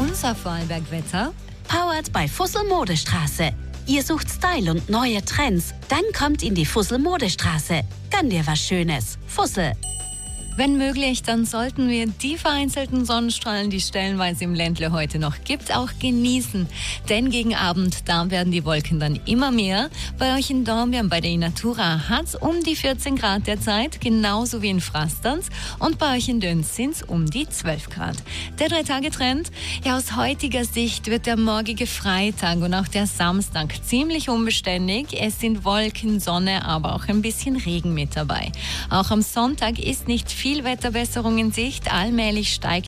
unser Vorarlberg-Wetter. Powered bei Fussel Modestraße. Ihr sucht Style und neue Trends? Dann kommt in die Fussel Modestraße. Gönn dir was Schönes. Fussel. Wenn möglich, dann sollten wir die vereinzelten Sonnenstrahlen, die es stellenweise im Ländle heute noch gibt, auch genießen. Denn gegen Abend, da werden die Wolken dann immer mehr. Bei euch in Dornbirn, bei der Inatura, hat es um die 14 Grad derzeit, genauso wie in Frastanz. Und bei euch in Döns sind es um die 12 Grad. Der 3-Tage-Trend, ja, aus heutiger Sicht wird der morgige Freitag und auch der Samstag ziemlich unbeständig. Es sind Wolken, Sonne, aber auch ein bisschen Regen mit dabei. Auch am Sonntag ist nicht viel Wetterbesserung in Sicht. Allmählich steigt